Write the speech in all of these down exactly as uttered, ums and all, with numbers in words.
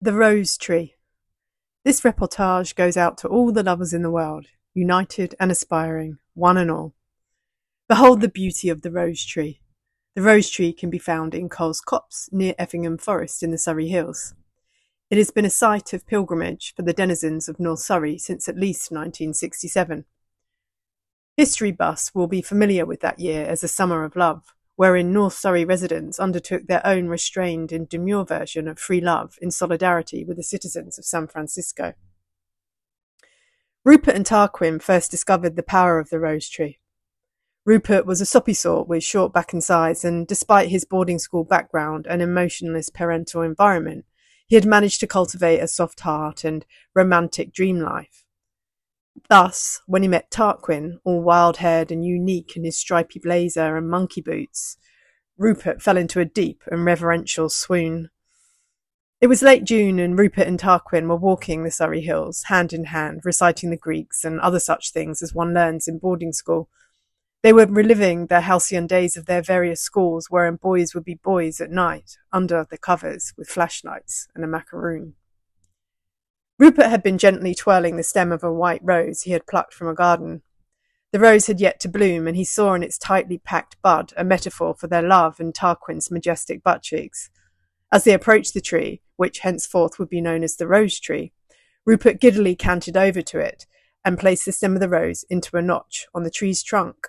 The Rose Tree. This reportage goes out to all the lovers in the world, united and aspiring, one and all. Behold the beauty of the rose tree. The rose tree can be found in Coles Copse, near Effingham Forest in the Surrey Hills. It has been a site of pilgrimage for the denizens of North Surrey since at least nineteen sixty-seven. History buffs will be familiar with that year as a summer of love, wherein North Surrey residents undertook their own restrained and demure version of free love in solidarity with the citizens of San Francisco. Rupert and Tarquin first discovered the power of the rose tree. Rupert was a soppy sort with short back and sides, and despite his boarding school background and emotionless parental environment, he had managed to cultivate a soft heart and romantic dream life. Thus, when he met Tarquin, all wild-haired and unique in his stripy blazer and monkey boots, Rupert fell into a deep and reverential swoon. It was late June, and Rupert and Tarquin were walking the Surrey Hills, hand in hand, reciting the Greeks and other such things as one learns in boarding school. They were reliving the halcyon days of their various schools, wherein boys would be boys at night, under the covers, with flashlights and a macaroon. Rupert had been gently twirling the stem of a white rose he had plucked from a garden. The rose had yet to bloom, and he saw in its tightly packed bud a metaphor for their love and Tarquin's majestic butt cheeks. As they approached the tree, which henceforth would be known as the rose tree, Rupert giddily cantered over to it and placed the stem of the rose into a notch on the tree's trunk.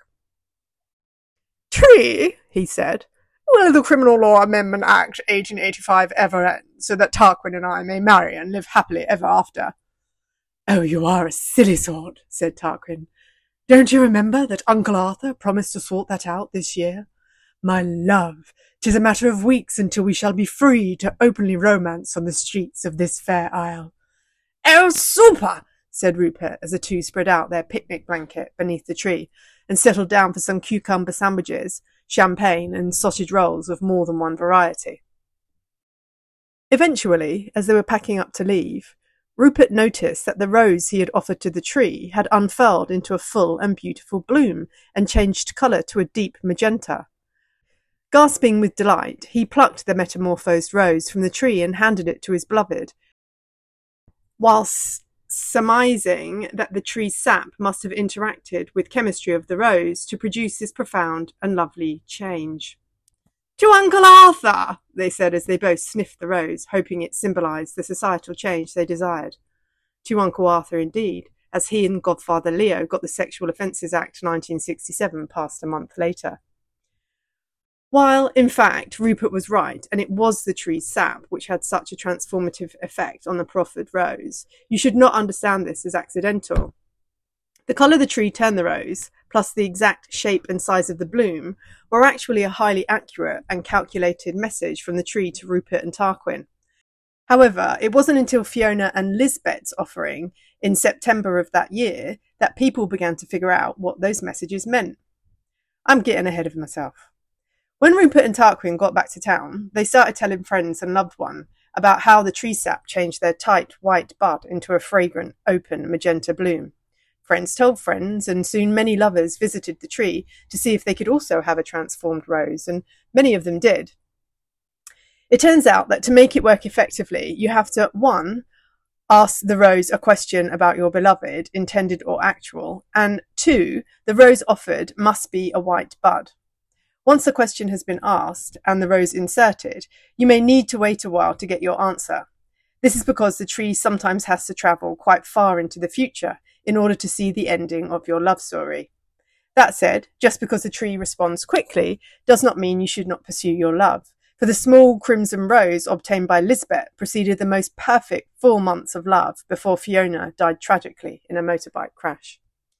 "Tree," he said, "will the Criminal Law Amendment Act eighteen eighty-five ever end, so that Tarquin and I may marry and live happily ever after?" "Oh, you are a silly sort," said Tarquin. "Don't you remember that Uncle Arthur promised to sort that out this year? My love, 'tis a matter of weeks until we shall be free to openly romance on the streets of this fair isle." "Oh, super!" said Rupert, as the two spread out their picnic blanket beneath the tree and settled down for some cucumber sandwiches, champagne, and sausage rolls of more than one variety. Eventually, as they were packing up to leave, Rupert noticed that the rose he had offered to the tree had unfurled into a full and beautiful bloom and changed colour to a deep magenta. Gasping with delight, he plucked the metamorphosed rose from the tree and handed it to his beloved, whilst surmising that the tree's sap must have interacted with chemistry of the rose to produce this profound and lovely change. "To Uncle Arthur," they said as they both sniffed the rose, hoping it symbolised the societal change they desired. To Uncle Arthur indeed, as he and Godfather Leo got the Sexual Offences Act nineteen sixty-seven passed a month later. While, in fact, Rupert was right, and it was the tree's sap which had such a transformative effect on the proffered rose, you should not understand this as accidental. The colour the tree turned the rose, plus the exact shape and size of the bloom, were actually a highly accurate and calculated message from the tree to Rupert and Tarquin. However, it wasn't until Fiona and Lisbeth's offering in September of that year that people began to figure out what those messages meant. I'm getting ahead of myself. When Rupert and Tarquin got back to town, they started telling friends and loved ones about how the tree sap changed their tight white bud into a fragrant, open magenta bloom. Friends told friends, and soon many lovers visited the tree to see if they could also have a transformed rose, and many of them did. It turns out that to make it work effectively, you have to, one, ask the rose a question about your beloved, intended or actual, and two, the rose offered must be a white bud. Once the question has been asked and the rose inserted, you may need to wait a while to get your answer. This is because the tree sometimes has to travel quite far into the future in order to see the ending of your love story. That said, just because the tree responds quickly does not mean you should not pursue your love, for the small crimson rose obtained by Lisbeth preceded the most perfect four months of love before Fiona died tragically in a motorbike crash.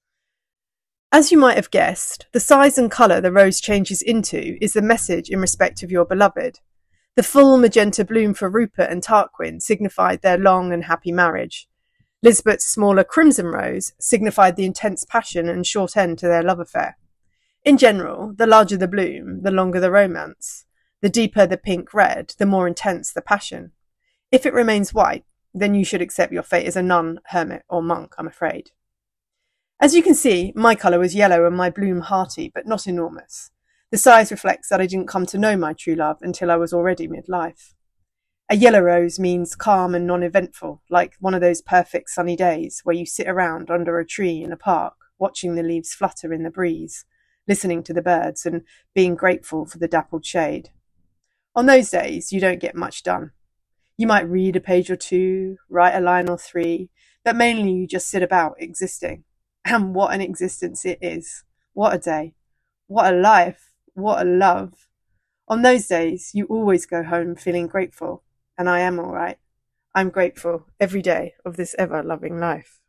As you might have guessed, the size and colour the rose changes into is the message in respect of your beloved. The full magenta bloom for Rupert and Tarquin signified their long and happy marriage. Lisbeth's smaller crimson rose signified the intense passion and short end to their love affair. In general, the larger the bloom, the longer the romance. The deeper the pink-red, the more intense the passion. If it remains white, then you should accept your fate as a nun, hermit, or monk, I'm afraid. As you can see, my colour was yellow and my bloom hearty, but not enormous. The size reflects that I didn't come to know my true love until I was already midlife. A yellow rose means calm and non-eventful, like one of those perfect sunny days where you sit around under a tree in a park, watching the leaves flutter in the breeze, listening to the birds and being grateful for the dappled shade. On those days, you don't get much done. You might read a page or two, write a line or three, but mainly you just sit about existing. And what an existence it is. What a day. What a life. What a love. On those days, you always go home feeling grateful. And I am all right. I'm grateful every day of this ever-loving life.